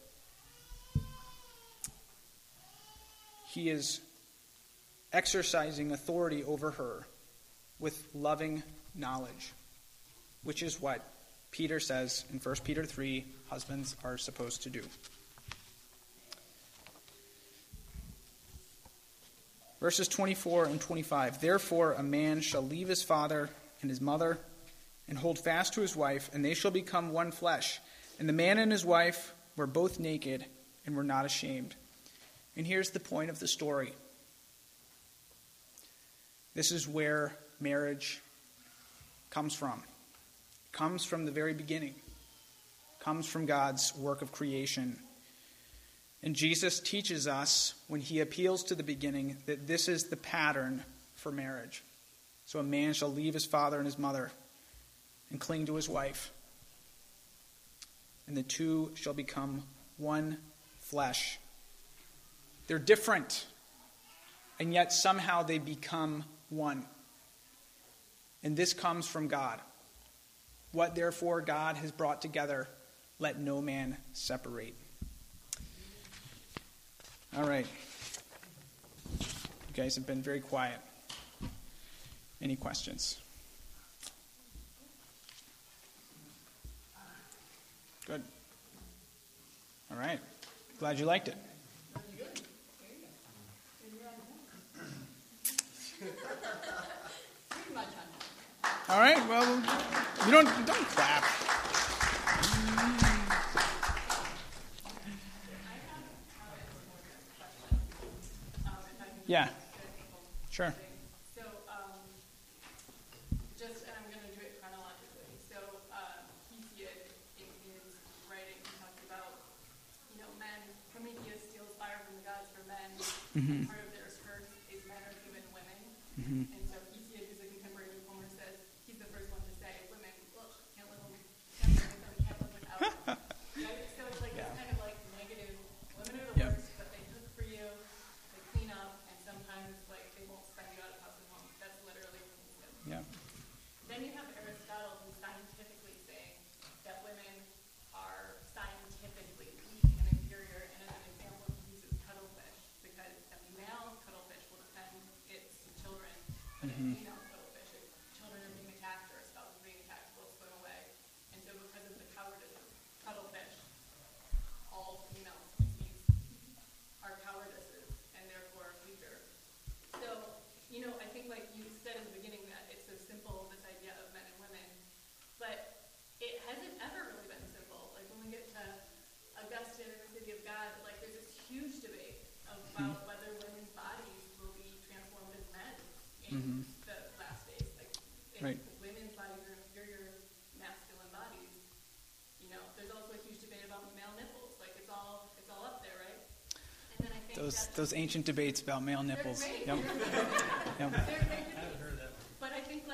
He is exercising authority over her with loving knowledge, which is what Peter says in 1 Peter 3, husbands are supposed to do. Verses 24 and 25. Therefore a man shall leave his father and his mother and hold fast to his wife, and they shall become one flesh. And the man and his wife were both naked and were not ashamed. And here's the point of the story. This is where marriage comes from. It comes from the very beginning. It comes from God's work of creation. And Jesus teaches us, when he appeals to the beginning, that this is the pattern for marriage. So a man shall leave his father and his mother and cling to his wife, and the two shall become one flesh. They're different, and yet somehow they become one. And this comes from God. What therefore God has brought together, let no man separate. All right. You guys have been very quiet. Any questions? Good. All right. Glad you liked it. All right. Well, you don't clap. Yeah. Sure. So, just, and I'm going to do it chronologically. So, Hesiod, in his writing, he talks about, men, Prometheus steals fire from the gods for men, and part of their curse is men are given women. And so Hesiod, who's a contemporary of Homer, says he's the first one to say, women, look, can't live without them. Right? So it's like, it's kind of like negative. Women are the worst, but they cook for you, they clean up, and sometimes, like, they won't spend you out of house and home. That's literally what he said. Yeah. Then you have Aristotle, who's scientifically saying that women are scientifically weak and inferior, and as an example, he uses cuttlefish, because a male cuttlefish will defend its children, but a female cuttlefish, if children are being attacked or a spouse is being attacked, will swim away. And so because of the cowardice of cuttlefish, all female species are cowardices and therefore weaker. So, I think like you said in the beginning that it's so simple, this idea of men and women, but it hasn't ever really been simple. Like when we get to Augustine and the City of God, like there's this huge debate about whether women's bodies will be transformed as men in the last days. Like if Right. women's bodies are inferior masculine bodies, there's also a huge debate about male nipples. Like it's all up there, right? And then I think Those ancient debates about male nipples. great. Yep. Yep. They're great. I haven't heard that. But I think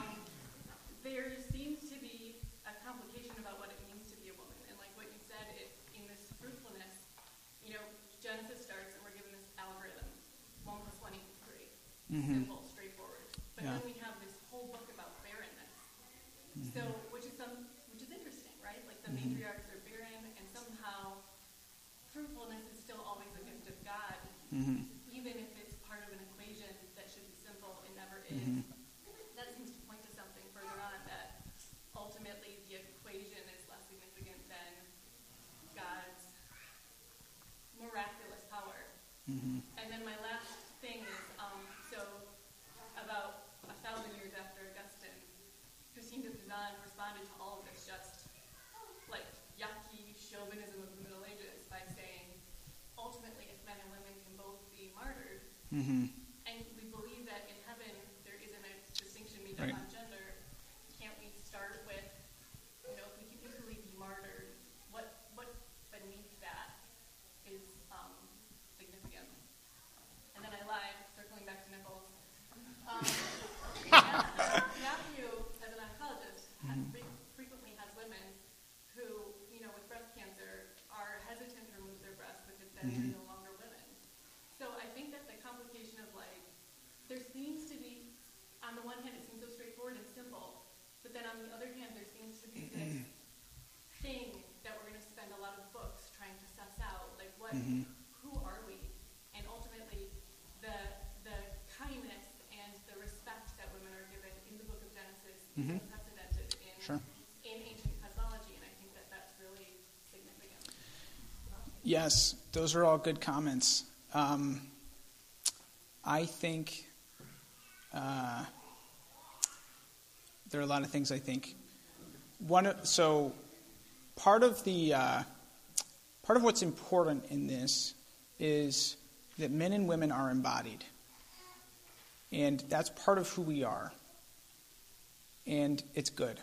there seems to be a complication about what it means to be a woman. And like what you said, in this fruitfulness, Genesis starts and we're given this algorithm. 1 + 1 = 3. Simple, straightforward. But Yeah. then we have this whole book about barrenness. So, which is interesting, right? Like the matriarchs are barren, and somehow fruitfulness is still always a gift of God, even if it's part of an equation that should be simple. It never is. That seems to point to something further on, that ultimately the equation is less significant than God's miraculous power. And then my last thing is, so about 1,000 years after Augustine, Christine de Pizan responded to all of this just like yucky chauvinism of the Middle Ages by saying, ultimately, if men and women can both be martyred, and we believe that in heaven there isn't a distinction made Right. on gender, can't we start with, if we can equally be martyred, what beneath that is significant? And then I lied, circling back to nipples. Matthew, as an oncologist, frequently has women who, with breast cancer, are hesitant to remove their breasts because then they're no longer women. So I think that the complication of there seems to be, on the one hand, it seems so straightforward and simple, but then on the other hand, there seems to be this thing that we're going to spend a lot of books trying to suss out, like who are we? And ultimately, the kindness and the respect that women are given in the book of Genesis is unprecedented in ancient cosmology, and I think that that's really significant. Yes, those are all good comments. I think there are a lot of things I think. So part of what's important in this is that men and women are embodied. And that's part of who we are. And it's good.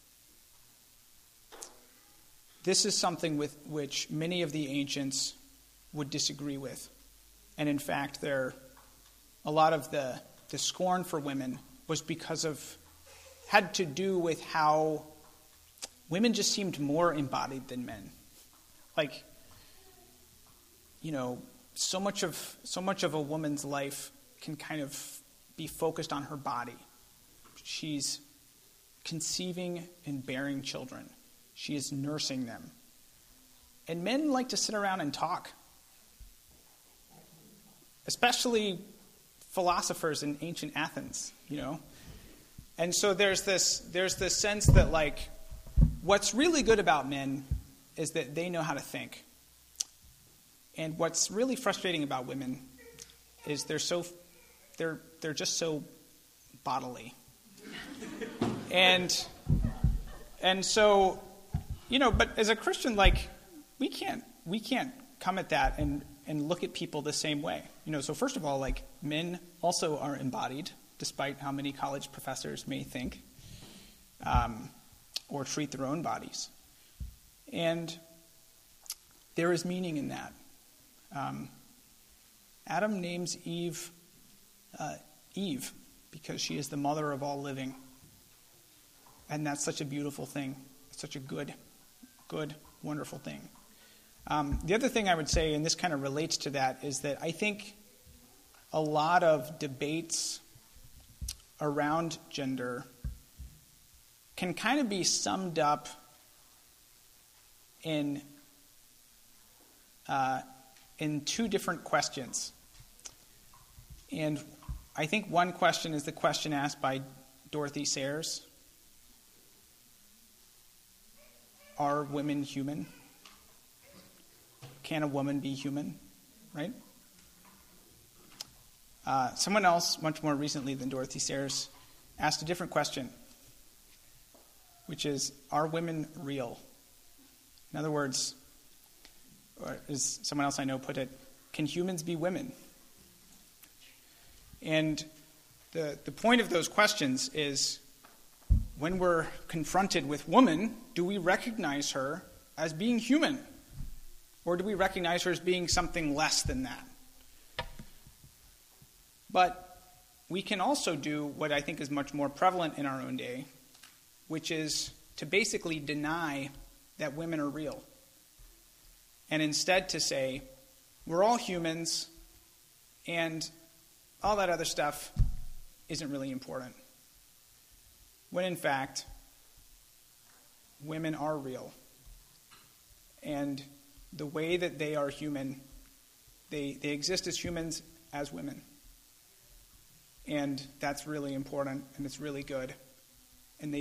This is something with which many of the ancients would disagree with. And in fact, a lot of the scorn for women was had to do with how women just seemed more embodied than men. Like, so much of a woman's life can kind of be focused on her body. She's conceiving and bearing children. She is nursing them. And men like to sit around and talk. Especially philosophers in ancient Athens, And so there's this sense that, like, what's really good about men is that they know how to think. And what's really frustrating about women is they're just so bodily. And so, but as a Christian, like, we can't come at that and look at people the same way. So first of all, like, men also are embodied, despite how many college professors may think, or treat their own bodies. And there is meaning in that. Adam names Eve Eve because she is the mother of all living. And that's such a beautiful thing. It's such a good, wonderful thing. The other thing I would say, and this kind of relates to that, is that I think a lot of debates around gender can kind of be summed up in two different questions. And I think one question is the question asked by Dorothy Sayers. Are women human? Can a woman be human? Right? Someone else, much more recently than Dorothy Sayers, asked a different question, which is, are women real? In other words, or as someone else I know put it, can humans be women? And the point of those questions is, when we're confronted with woman, do we recognize her as being human? Or do we recognize her as being something less than that? But we can also do what I think is much more prevalent in our own day, which is to basically deny that women are real. And instead to say, we're all humans, and all that other stuff isn't really important. When in fact, women are real. And the way that they are human, they exist as humans, as women. And that's really important, and it's really good. And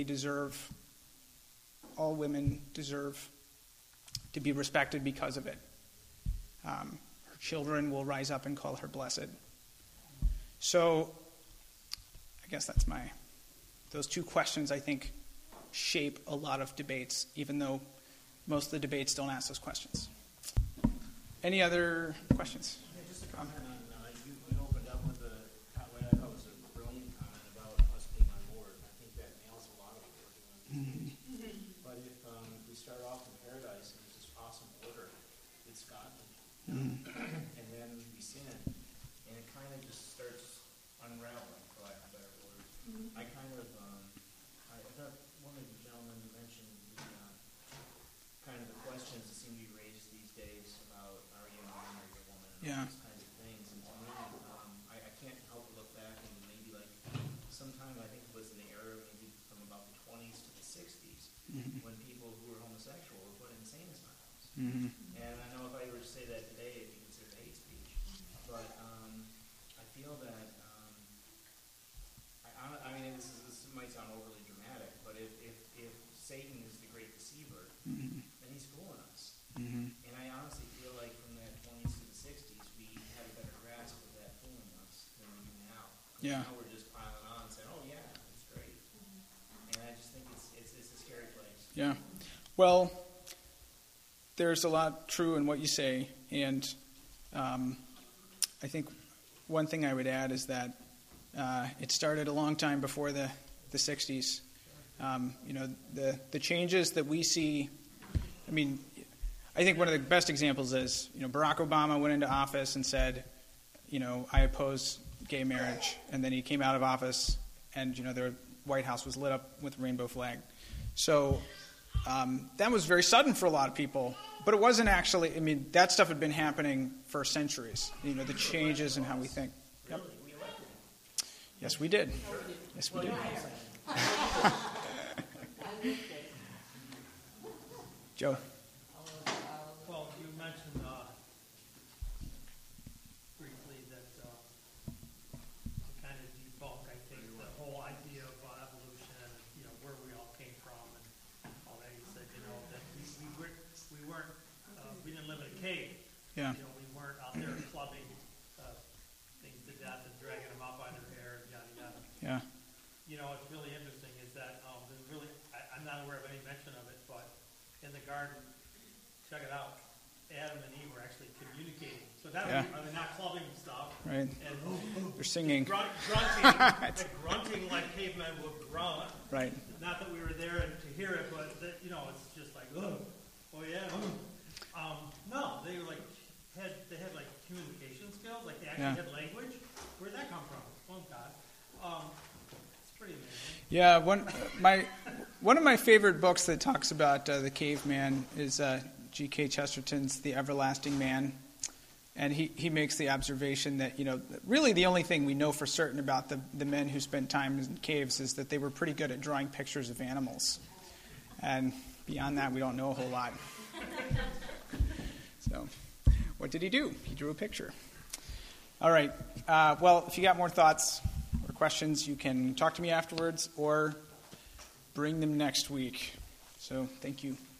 all women deserve to be respected because of it. Her children will rise up and call her blessed. So, I guess those two questions, I think, shape a lot of debates, even though most of the debates don't ask those questions. Any other questions? Yeah, just a comment on, you opened up with what I thought was a brilliant comment about us being on board. And I think that nails a lot of what we're doing. Mm-hmm. But if we start off in paradise and there's this awesome order, it's godly. Mm-hmm. And then we sin, and it kind of just starts unraveling, for lack of a better word. Mm-hmm. I thought one of the gentlemen mentioned kind of the questions that seem to be raised these days about are you a man or are you a woman, and Yeah. these kinds of things. And to me, I can't help but look back and maybe like sometime I think it was in the era maybe from about the 20s to the 60s Mm-hmm. when people who were homosexual were put in insane asylums. Mm-hmm. And I know if I were to say that today, it'd be considered hate speech. But I feel that I mean, this might sound overly dramatic, but if Satan is the great deceiver, Mm-hmm. then he's fooling us. Mm-hmm. And I honestly feel like from the 20s to the 60s, we had a better grasp of that fooling us than we Yeah. Now we're just piling on, saying, "Oh yeah, it's great," and I just think it's a scary place. Yeah. Well, there's a lot true in what you say, and I think one thing I would add is that it started a long time before the 60s. The changes that we see, I mean, I think one of the best examples is, Barack Obama went into office and said, I oppose gay marriage. And then he came out of office and, the White House was lit up with a rainbow flag. So that was very sudden for a lot of people. But it wasn't actually, that stuff had been happening for centuries, the changes in how we think. Yep. Yes, we did. Yes, we did. Joe. Well, you mentioned briefly that kind of debunk, I think, the whole idea of evolution and where we all came from and all that. You said that we didn't live in a cave. Yeah. We weren't out there clubbing things to death and dragging them out by their hair and yada yada. Yeah. What's really interesting is that there's really I'm not aware of any mention of it, but in the garden, check it out. Adam and Eve were actually communicating. So that was not clubbing stuff. Right. And They're singing. grunting like cavemen would grunt. Right. Not that we were there to hear it, but it's just like, oh yeah. No, they were they had like communication skills, like they actually had language. Where'd that come from? Oh God. It's pretty amazing. Yeah, one of my favorite books that talks about the caveman is G.K. Chesterton's The Everlasting Man. And he makes the observation that, really the only thing we know for certain about the men who spent time in caves is that they were pretty good at drawing pictures of animals. And beyond that, we don't know a whole lot. So, what did he do? He drew a picture. All right. Well, if you got more thoughts or questions, you can talk to me afterwards or bring them next week. So, thank you.